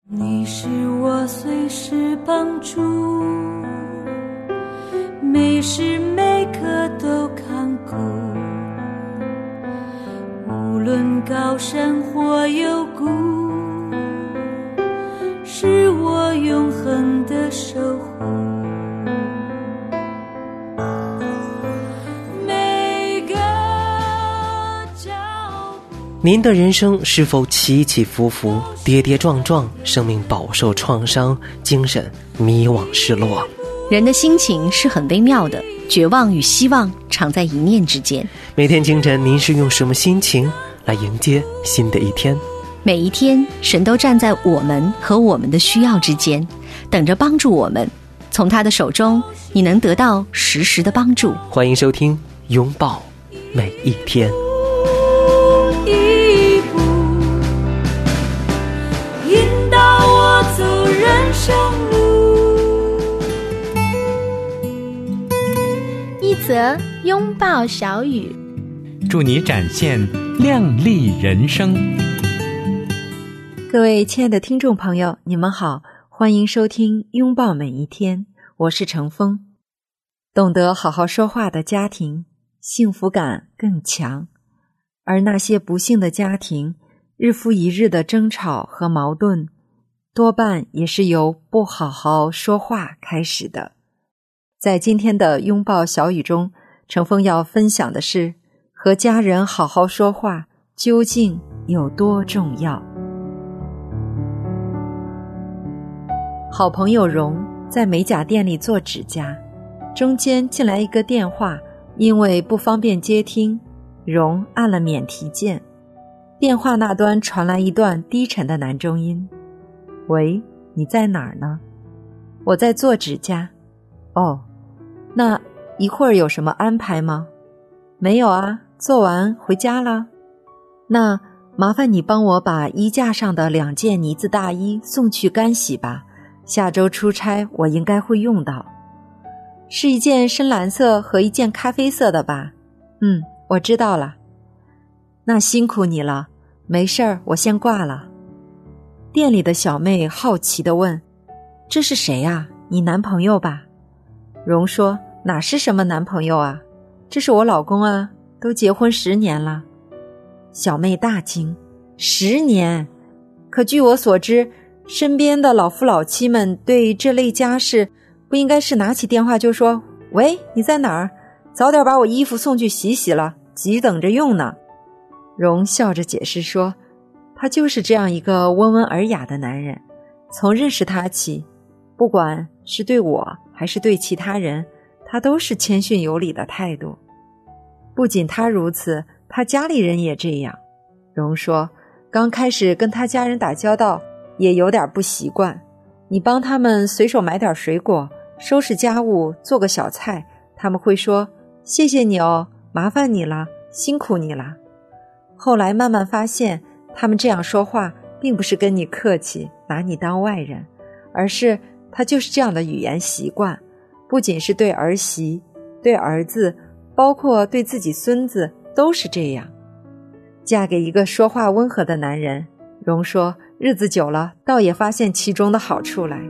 你是我随时帮助，每时每刻都看顾，无论高山或幽谷，是我永恒的守护。 您的人生是否起起伏伏、跌跌撞撞，生命饱受创伤，精神迷惘失落？ 人的心情是很微妙的，绝望与希望常在一念之间。 每天清晨，您是用什么心情来迎接新的一天？ 每一天，神都站在我们和我们的需要之间，等着帮助我们。从他的手中，你能得到实时的帮助。 欢迎收听《拥抱每一天》。 走人生路， 一则拥抱小语， 祝你展现亮丽人生。 各位亲爱的听众朋友，你们好，欢迎收听拥抱每一天，我是程峰。懂得好好说话的家庭，幸福感更强，而那些不幸的家庭，日复一日的争吵和矛盾，多半也是由不好好说话开始的。在今天的拥抱小语中，程峰要分享的是和家人好好说话究竟有多重要。好朋友荣在美甲店里做指甲，中间进来一个电话，因为不方便接听，荣按了免提键。电话那端传来一段低沉的男中音：喂，你在哪儿呢？我在做指甲。哦，那一会儿有什么安排吗？没有啊，做完回家了。那麻烦你帮我把衣架上的2件呢子大衣送去干洗吧，下周出差我应该会用到。是一件深蓝色和一件咖啡色的吧？我知道了。那辛苦你了，没事儿，我先挂了。店里的小妹好奇地问：这是谁啊？你男朋友吧？荣说：哪是什么男朋友啊，这是我老公啊，都结婚10年了。小妹大惊：10年？可据我所知，身边的老夫老妻们对这类家事不应该是拿起电话就说：喂，你在哪儿？早点把我衣服送去洗洗了，急等着用呢。荣笑着解释说，他就是这样一个温文尔雅的男人，从认识他起，不管是对我还是对其他人，他都是谦逊有礼的态度。不仅他如此，他家里人也这样。荣说，刚开始跟他家人打交道也有点不习惯，你帮他们随手买点水果，收拾家务，做个小菜，他们会说谢谢你哦，麻烦你了，辛苦你了。后来慢慢发现，他们这样说话并不是跟你客气，拿你当外人，而是他就是这样的语言习惯，不仅是对儿媳、对儿子，包括对自己孙子都是这样。嫁给一个说话温和的男人，荣说日子久了倒也发现其中的好处来。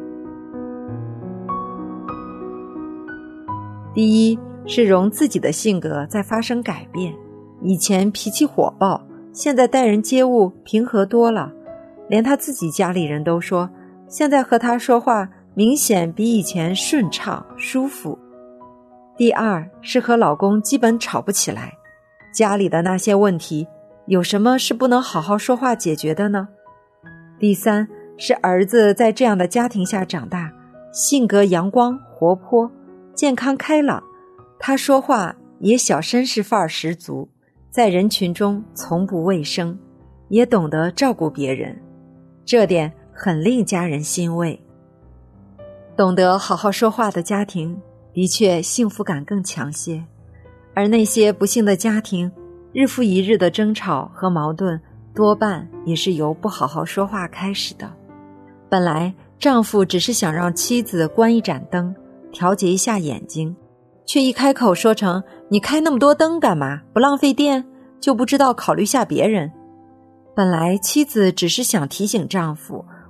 第一是荣自己的性格在发生改变，以前脾气火爆，现在待人接物平和多了，连他自己家里人都说，现在和他说话明显比以前顺畅舒服。第二是和老公基本吵不起来，家里的那些问题有什么是不能好好说话解决的呢？第三是儿子在这样的家庭下长大，性格阳光活泼，健康开朗，他说话也小绅士范儿十足，在人群中从不畏生，也懂得照顾别人，这点很令家人欣慰。懂得好好说话的家庭的确幸福感更强些，而那些不幸的家庭，日复一日的争吵和矛盾多半也是由不好好说话开始的。本来丈夫只是想让妻子关一盏灯，调节一下眼睛，却一开口说成你开那么多灯干嘛，不浪费电，就不知道考虑下别人。本来妻子只是想提醒丈夫，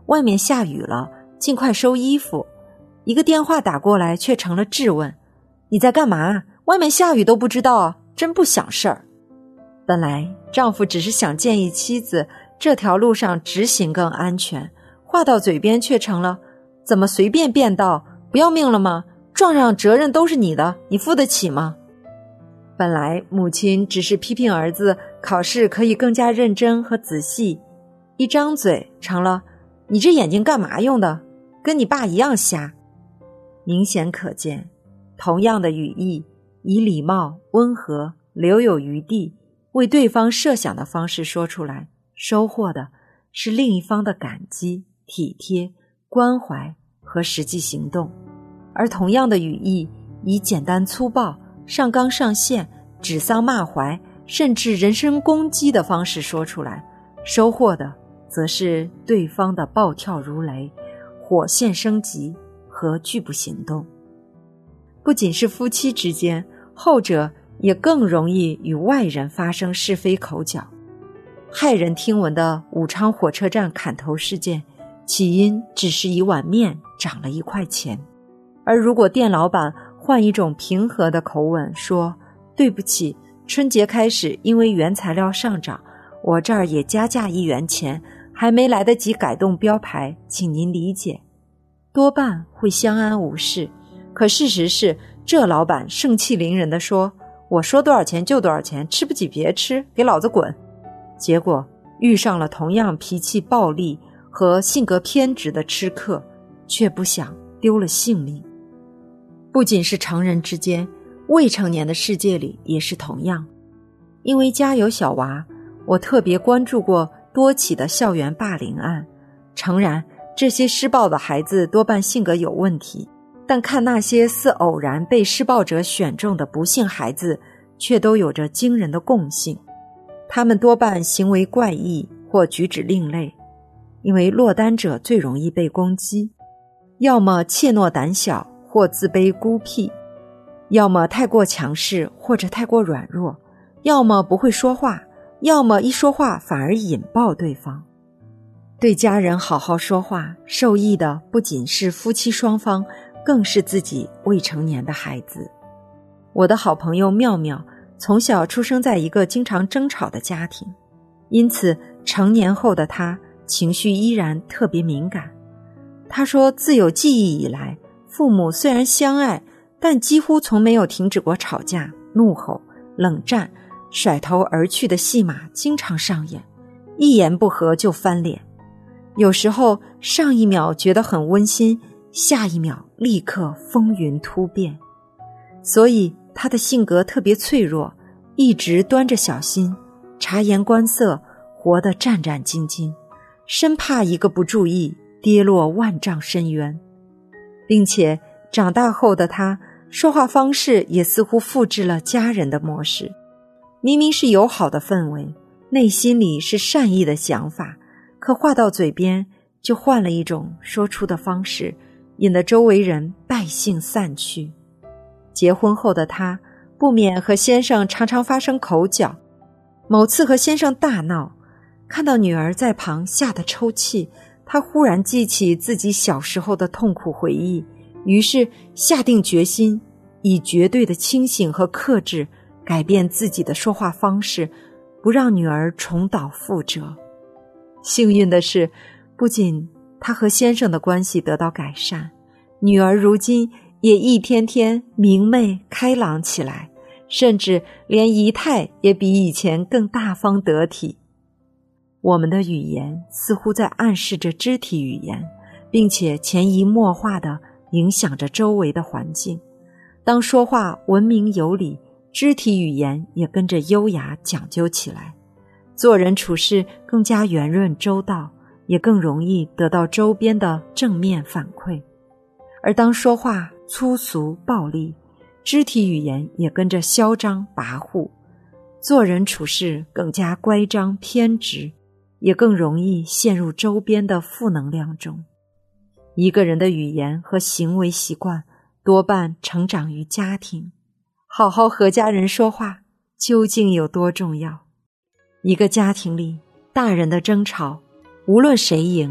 外面下雨了，尽快收衣服。一个电话打过来却成了质问，你在干嘛？外面下雨都不知道啊，真不想事儿。本来丈夫只是想建议妻子这条路上直行更安全，话到嘴边却成了怎么随便变道，不要命了吗？撞上责任都是你的，你付得起吗？本来母亲只是批评儿子考试可以更加认真和仔细，一张嘴成了你这眼睛干嘛用的，跟你爸一样瞎。明显可见，同样的语义，以礼貌、温和、留有余地为对方设想的方式说出来，收获的是另一方的感激、体贴、关怀和实际行动。而同样的语义，以简单粗暴、上纲上线、指桑骂槐，甚至人身攻击的方式说出来，收获的则是对方的暴跳如雷、火线升级和拒不行动。不仅是夫妻之间，后者也更容易与外人发生是非口角。骇人听闻的武昌火车站砍头事件，起因只是一碗面涨了1块钱。而如果店老板换一种平和的口吻说，对不起，春节开始因为原材料上涨，我这儿也加价1元钱，还没来得及改动标牌，请您理解，多半会相安无事。可事实是，这老板盛气凌人地说，我说多少钱就多少钱，吃不起别吃，给老子滚。结果遇上了同样脾气暴戾和性格偏执的吃客，却不想丢了性命。不仅是成人之间，未成年的世界里也是同样。因为家有小娃，我特别关注过多起的校园霸凌案。诚然，这些施暴的孩子多半性格有问题，但看那些似偶然被施暴者选中的不幸孩子，却都有着惊人的共性。他们多半行为怪异或举止另类，因为落单者最容易被攻击，要么怯懦胆小或自卑孤僻，要么太过强势或者太过软弱，要么不会说话，要么一说话反而引爆对方。对家人好好说话，受益的不仅是夫妻双方，更是自己未成年的孩子。我的好朋友妙妙从小出生在一个经常争吵的家庭，因此成年后的她情绪依然特别敏感。她说，自有记忆以来，父母虽然相爱，但几乎从没有停止过吵架、怒吼、冷战、甩头而去的戏码经常上演，一言不合就翻脸。有时候上一秒觉得很温馨，下一秒立刻风云突变。所以他的性格特别脆弱，一直端着小心，察言观色，活得战战兢兢，生怕一个不注意跌落万丈深渊。并且长大后的他说话方式也似乎复制了家人的模式，明明是友好的氛围，内心里是善意的想法，可话到嘴边就换了一种说出的方式，引得周围人败兴散去。结婚后的他不免和先生常常发生口角，某次和先生大闹，看到女儿在旁吓得抽泣，他忽然记起自己小时候的痛苦回忆，于是下定决心，以绝对的清醒和克制改变自己的说话方式，不让女儿重蹈覆辙。幸运的是，不仅他和先生的关系得到改善，女儿如今也一天天明媚开朗起来，甚至连仪态也比以前更大方得体。我们的语言似乎在暗示着肢体语言，并且潜移默化地影响着周围的环境。当说话文明有礼，肢体语言也跟着优雅讲究起来，做人处事更加圆润周到，也更容易得到周边的正面反馈。而当说话粗俗暴力，肢体语言也跟着嚣张跋扈，做人处事更加乖张偏执，也更容易陷入周边的负能量中。一个人的语言和行为习惯多半成长于家庭，好好和家人说话究竟有多重要？一个家庭里，大人的争吵，无论谁赢，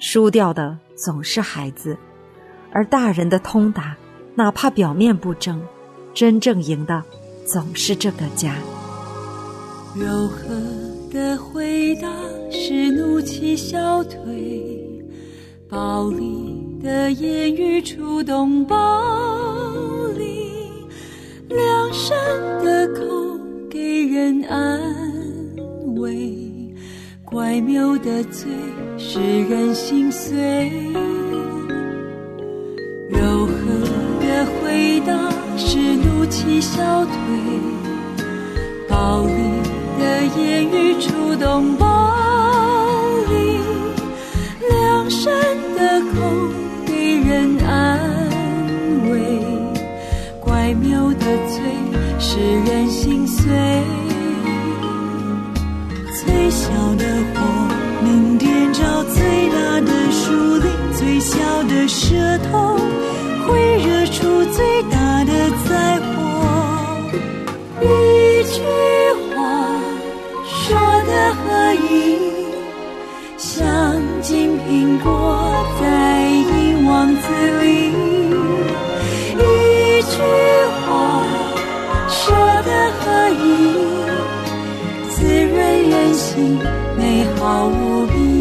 输掉的总是孩子，而大人的通达，哪怕表面不争，真正赢的总是这个家。 柔和的回答是怒气消退，暴力的言语触动暴力，良善的口给人安慰，乖谬的嘴使人心碎。柔和的回答是怒气消退，暴力的言语触动暴力，良善的口给人安慰，乖谬的嘴使人心碎。最小的火能点着最大的树林，最小的舌头会惹出最大的灾祸。一句话说得合意，像金苹果在银网子里。一句话说得合意，滋润人心，美好无比。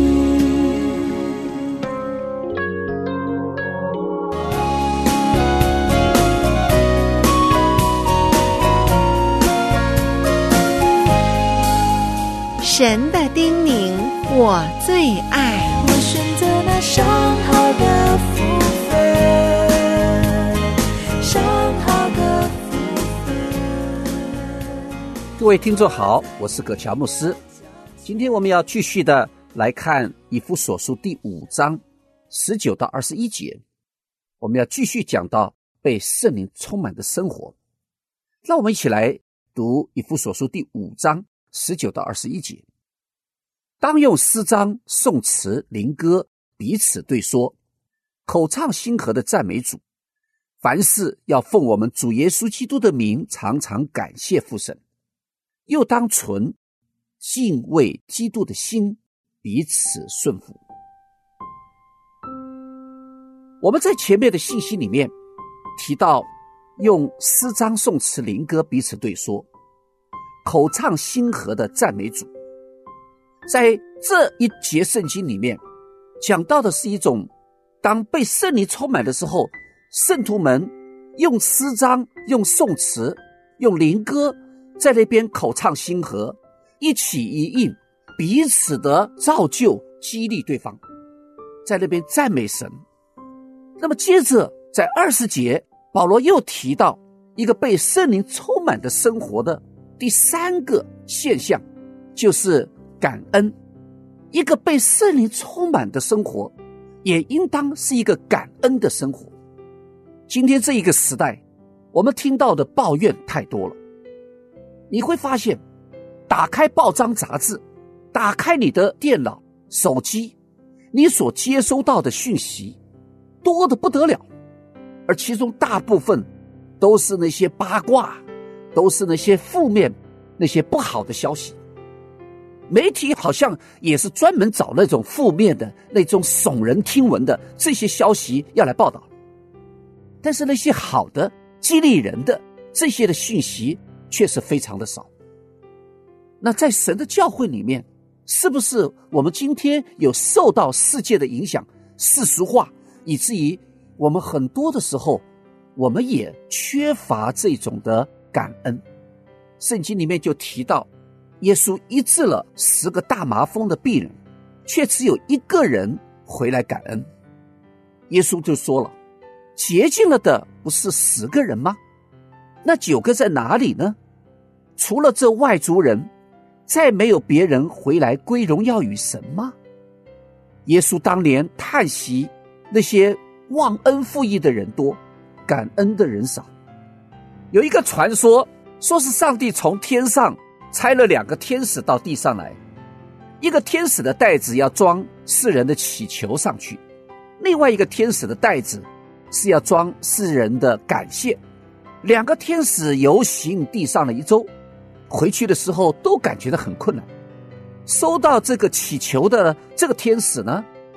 神的叮咛我最爱， 我选择那上好的福分，上好的福分。 各位听众好，我是葛乔牧师。今天我们要继续的来看以弗所书第5章19到21节，我们要继续讲到被圣灵充满的生活。让我们一起来读以弗所书第5章19到21节。当用诗章、颂词、灵歌彼此对说，口唱心和的赞美主。凡事要奉我们主耶稣基督的名，常常感谢父神。又当存敬畏基督的心，彼此顺服。我们在前面的信息里面提到，用诗章、颂词、灵歌彼此对说，口唱心和的赞美主。在这一节圣经里面讲到的是一种，当被圣灵充满的时候，圣徒们用诗章、用颂词、用灵歌在那边口唱心和，一起一应，彼此的造就激励对方，在那边赞美神。那么接着在20节，保罗又提到一个被圣灵充满的生活的第3个现象，就是感恩。一个被圣灵充满的生活也应当是一个感恩的生活。今天这一个时代，我们听到的抱怨太多了。你会发现，打开报章杂志，打开你的电脑、手机，你所接收到的讯息多得不得了，而其中大部分都是那些八卦，都是那些负面、那些不好的消息。媒体好像也是专门找那种负面的、那种耸人听闻的这些消息要来报道，但是那些好的、激励人的这些的讯息却是非常的少。那在神的教会里面，是不是我们今天有受到世界的影响、世俗化，以至于我们很多的时候我们也缺乏这种的感恩？圣经里面就提到，耶稣医治了10个大麻风的病人，却只有1个人回来感恩。耶稣就说了，洁净了的不是10个人吗？那9个在哪里呢？除了这外族人，再没有别人回来归荣耀与神吗？耶稣当年叹息那些忘恩负义的人多，感恩的人少。有一个传说，说是上帝从天上差了2个天使到地上来，一个天使的袋子要装世人的祈求上去，另外一个天使的袋子是要装世人的感谢。2个天使游行地上了1周，回去的时候都感觉到很困难。收到这个祈求的这个天使呢，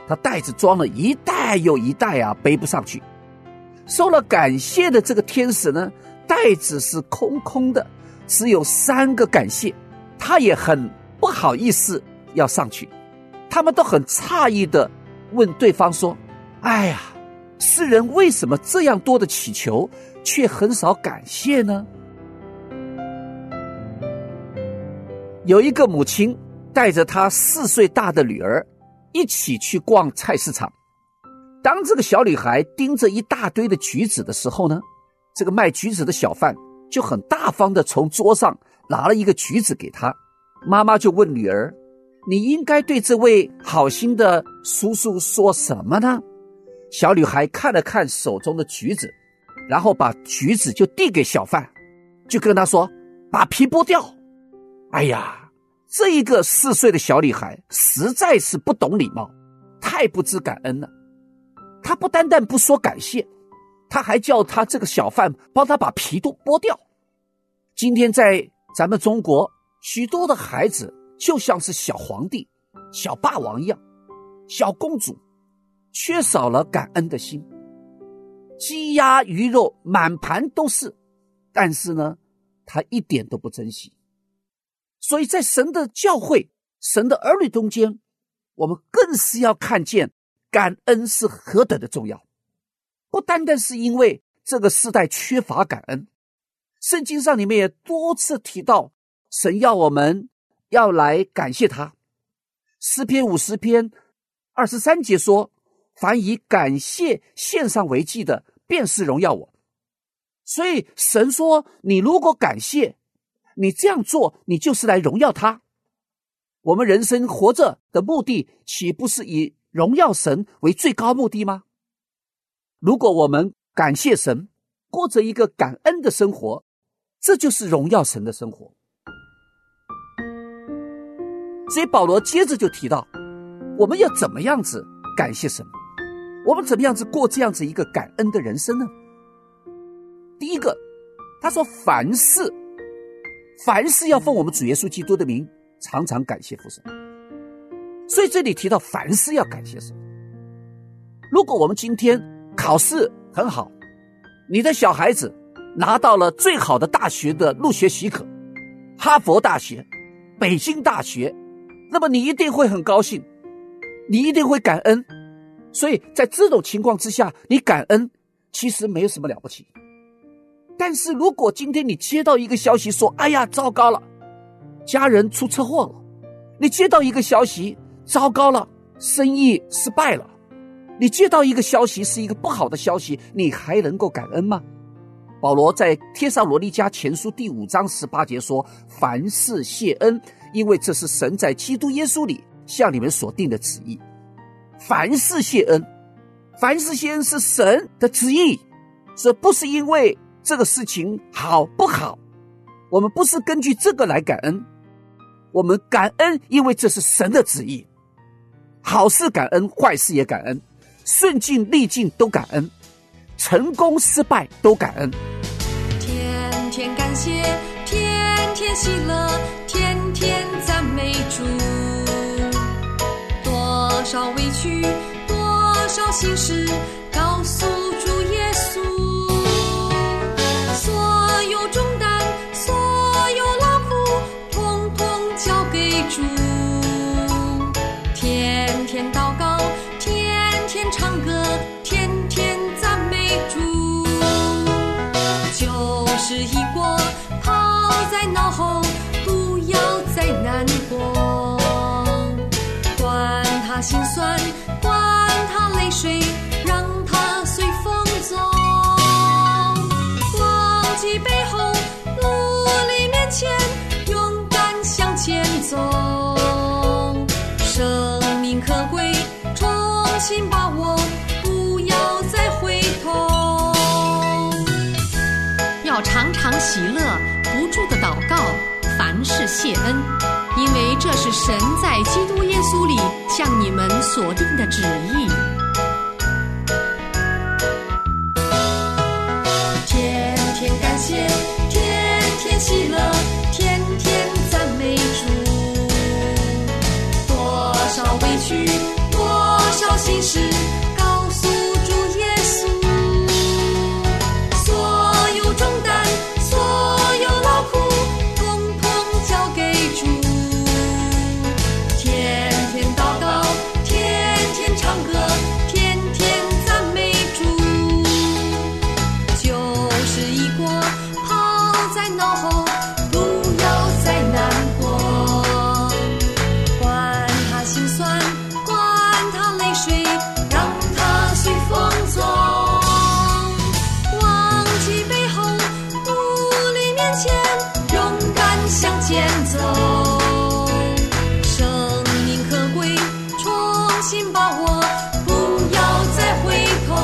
他袋子装了一袋又一袋啊，背不上去。收了感谢的这个天使呢，袋子是空空的，只有3个感谢，他也很不好意思要上去。他们都很诧异的问对方说，哎呀，世人为什么这样多的祈求，却很少感谢呢？有一个母亲带着她4岁大的女儿一起去逛菜市场。当这个小女孩盯着一大堆的橘子的时候呢，这个卖橘子的小贩就很大方的从桌上拿了一个橘子给她。妈妈就问女儿，你应该对这位好心的叔叔说什么呢？小女孩看了看手中的橘子，然后把橘子就递给小贩，就跟他说，把皮剥掉。哎呀，这一个4岁的小女孩实在是不懂礼貌，太不知感恩了。她不单单不说感谢，她还叫她这个小贩帮她把皮都剥掉。今天在咱们中国，许多的孩子就像是小皇帝、小霸王一样，小公主，缺少了感恩的心。鸡鸭鱼肉满盘都是，但是呢，他一点都不珍惜。所以在神的教会、神的儿女中间，我们更是要看见感恩是何等的重要。不单单是因为这个世代缺乏感恩，圣经上里面也多次提到，神要我们要来感谢他。诗篇50篇23节说，凡以感谢献上为祭的，便是荣耀我。所以神说，你如果感谢，你这样做，你就是来荣耀他。我们人生活着的目的，岂不是以荣耀神为最高目的吗？如果我们感谢神，过着一个感恩的生活，这就是荣耀神的生活。所以保罗接着就提到，我们要怎么样子感谢神，我们怎么样子过这样子一个感恩的人生呢？第一个，他说凡事要奉我们主耶稣基督的名，常常感谢父神。所以这里提到凡事要感谢神。如果我们今天考试很好，你的小孩子拿到了最好的大学的入学许可，哈佛大学、北京大学，那么你一定会很高兴，你一定会感恩。所以在这种情况之下，你感恩其实没有什么了不起。但是如果今天你接到一个消息说，哎呀，糟糕了，家人出车祸了，你接到一个消息，糟糕了，生意失败了，你接到一个消息是一个不好的消息，你还能够感恩吗？保罗在帖撒罗尼迦前书第5章18节说，凡事谢恩，因为这是神在基督耶稣里向你们所定的旨意。凡事谢恩，凡事谢恩是神的旨意，所以不是因为这个事情好不好，我们不是根据这个来感恩，我们感恩因为这是神的旨意。好事感恩，坏事也感恩，顺境逆境都感恩，成功失败都感恩。 天天感谢，天天喜乐，天天赞美主。多少委屈，多少心事，告诉主耶稣。所有重担，所有劳苦，统统交给主。天天祷告，天天唱歌，天天赞美主。旧事已过，抛在脑后，不要再难过。管他心酸，管他泪水，让他随风走。忘记背后，努力面前，勇敢向前走。生命可贵，重新把握，不要再回头。 要常常喜乐，不住的祷告，凡事谢恩，因为这是神在基督耶稣里向你们所定的旨意。 天天感谢，天天喜乐，天天赞美主。多少委屈，多少心事告诉主耶稣，所有重担，所有劳苦，统统交给主。天天祷告，天天唱歌，天天赞美主。就是一锅抛在脑后，不要再难过。管他心酸，管他泪水，让他随风走。忘记背后，努力面前，勇敢向前走。生命可贵，重新把握，不要再回头。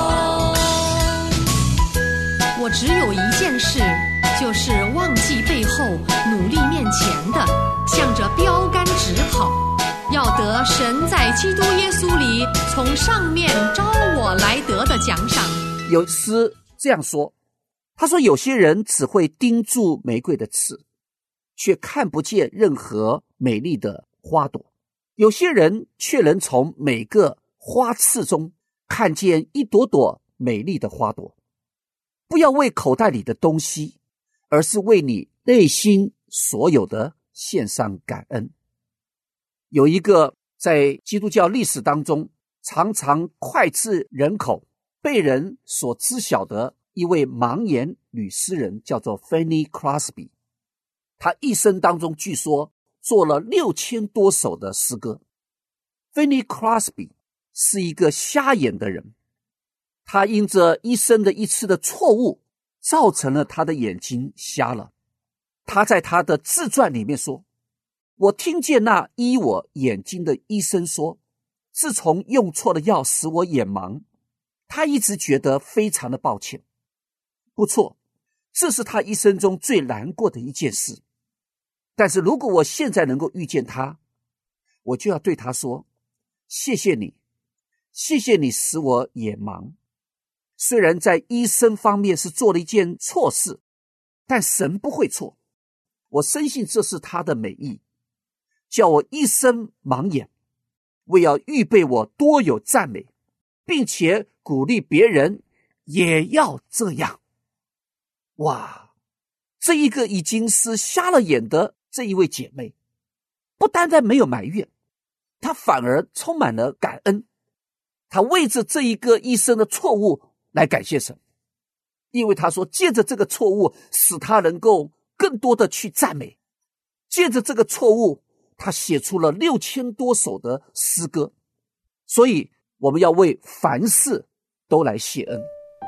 我只有一件事，就是忘记背后，努力面前的，向着标杆直跑，要得神在基督耶稣里从上面招我来得的奖赏。 有诗这样说，他说有些人只会盯住玫瑰的刺，却看不见任何美丽的花朵，有些人却能从每个花刺中看见一朵朵美丽的花朵。不要为口袋里的东西，而是为你内心所有的献上感恩。有一个在基督教历史当中常常脍炙人口、被人所知晓的一位盲言女诗人，叫做 Fanny Crosby。 她一生当中据说做了6000多首的诗歌。 Fanny Crosby 是一个瞎眼的人，他因着医生的一次的错误，造成了他的眼睛瞎了。他在他的自传里面说，我听见那医我眼睛的医生说，自从用错了药使我眼盲，他一直觉得非常的抱歉。不错，这是他一生中最难过的一件事。但是如果我现在能够遇见他，我就要对他说，谢谢你，谢谢你使我眼盲。虽然在医生方面是做了一件错事，但神不会错。我深信这是他的美意，叫我一生盲眼，为要预备我多有赞美，并且鼓励别人也要这样。哇，这一个已经是瞎了眼的这一位姐妹，不单单没有埋怨，她反而充满了感恩。她为着这一个医生的错误来感谢神，因为他说借着这个错误使他能够更多的去赞美，借着这个错误他写出了6000多首的诗歌。所以我们要为凡事都来谢恩。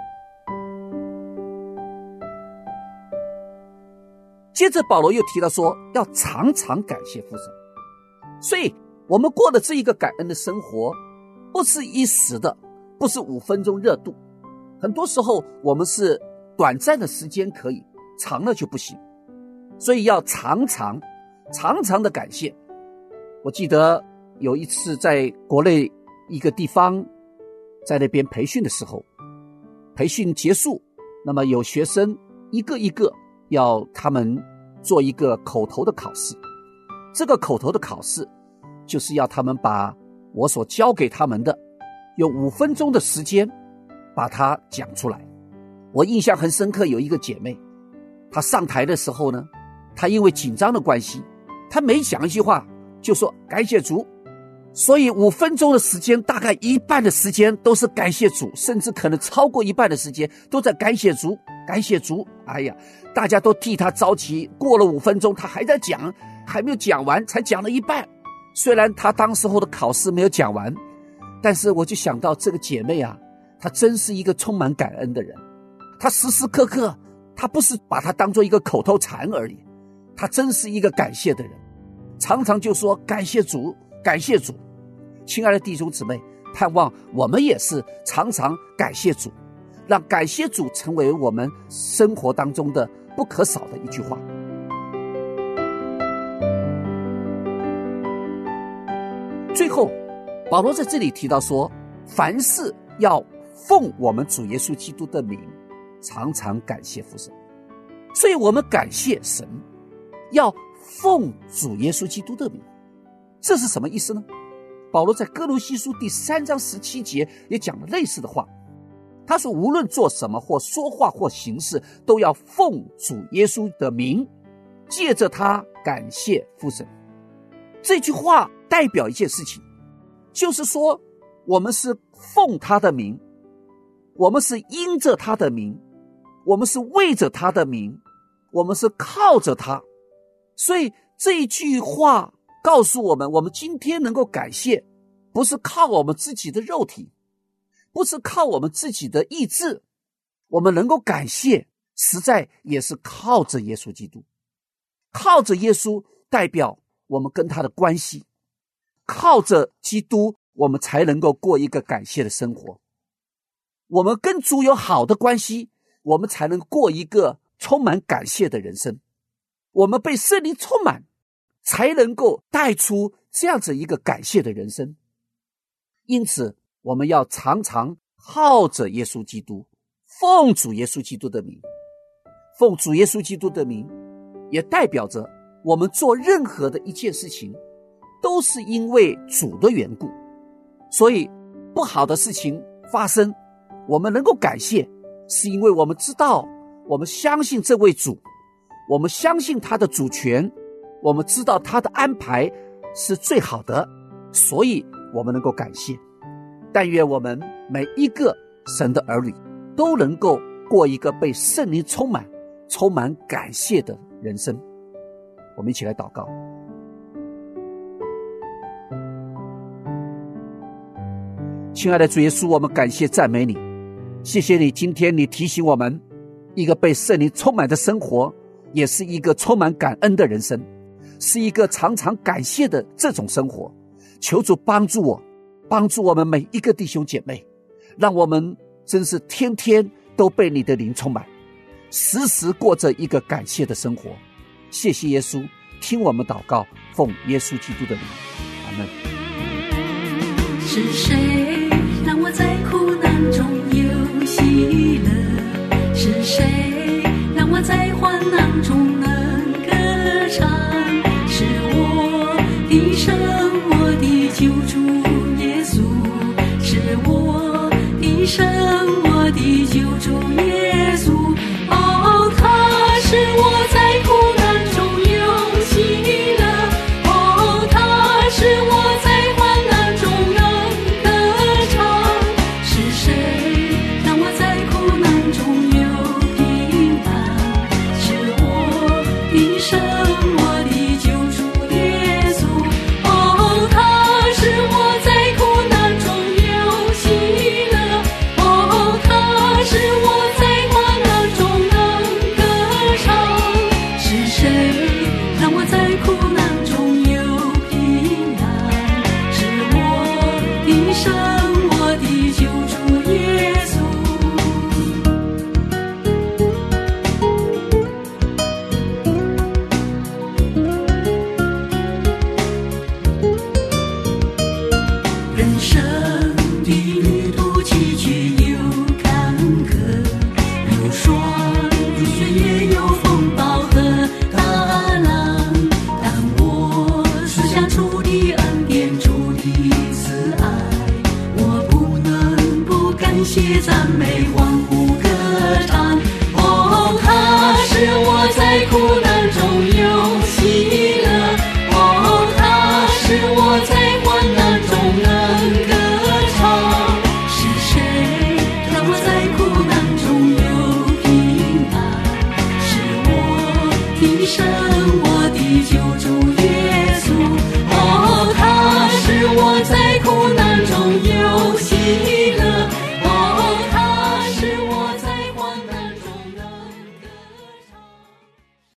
接着保罗又提到说要常常感谢父神，所以我们过的这一个感恩的生活不是一时的，不是5分钟热度，很多时候我们是短暂的时间可以，长了就不行。所以要常常的感谢。我记得有一次在国内一个地方，在那边培训的时候，培训结束，那么有学生一个一个要他们做一个口头的考试。这个口头的考试就是要他们把我所教给他们的用5分钟的时间把它讲出来。我印象很深刻，有一个姐妹，她上台的时候呢，她因为紧张的关系，她每讲一句话就说感谢主，所以5分钟的时间大概一半的时间都是感谢主，甚至可能超过一半的时间都在感谢主感谢主。哎呀，大家都替她着急，过了5分钟她还在讲，还没有讲完，才讲了一半。虽然她当时候的考试没有讲完，但是我就想到这个姐妹啊，她真是一个充满感恩的人。她时时刻刻，她不是把她当作一个口头禅而已，她真是一个感谢的人，常常就说感谢主感谢主。亲爱的弟兄姊妹，盼望我们也是常常感谢主，让感谢主成为我们生活当中的不可少的一句话。最后保罗在这里提到说，凡事要奉我们主耶稣基督的名常常感谢父神。所以我们感谢神要奉主耶稣基督的名，这是什么意思呢？ 保罗在哥罗西书第3章17节也讲了类似的话。他说，无论做什么或说话或行事，都要奉主耶稣的名，借着他感谢父神。这句话代表一件事情，就是说我们是奉他的名，我们是因着他的名，我们是为着他的名，我们是靠着他。所以这一句话告诉我们，我们今天能够感谢，不是靠我们自己的肉体，不是靠我们自己的意志，我们能够感谢，实在也是靠着耶稣基督。靠着耶稣代表我们跟他的关系，靠着基督我们才能够过一个感谢的生活。我们跟主有好的关系，我们才能过一个充满感谢的人生。我们被圣灵充满，才能够带出这样子一个感谢的人生。因此我们要常常靠着耶稣基督，奉主耶稣基督的名。奉主耶稣基督的名也代表着我们做任何的一件事情都是因为主的缘故。所以不好的事情发生，我们能够感谢，是因为我们知道，我们相信这位主，我们相信他的主权，我们知道他的安排是最好的，所以我们能够感谢。但愿我们每一个神的儿女都能够过一个被圣灵充满感谢的人生。我们一起来祷告。亲爱的主耶稣，我们感谢赞美你，谢谢你，今天你提醒我们，一个被圣灵充满的生活，也是一个充满感恩的人生，是一个常常感谢的这种生活。求主帮助我，帮助我们每一个弟兄姐妹，让我们真是天天都被你的灵充满，时时过着一个感谢的生活。谢谢耶稣，听我们祷告，奉耶稣基督的名，阿们。 是谁让我在苦难中有喜乐？是谁让我在患难中能歌唱？是我的神，我的救主耶稣，是我的神，我的救主耶稣。哦，他是我在苦难中有喜乐，哦，他是我在患难中能歌唱。是谁让我在苦难中有平安？是我的神，我的救主耶稣。哦，他是我在苦难中有喜乐，哦，他是我在患难中能歌唱。是谁让我在苦难中有平安？是我的神，我的救主耶稣。人生的旅途崎岖又坎坷，有霜有雪也有风暴和大浪，但我思想主的恩典，主的慈爱，我不能不感谢赞美欢呼歌唱。哦，他是我在苦难中有喜乐，哦，他是我在患难中能歌唱。是谁让我在苦难中有平安？是我的神，我的救主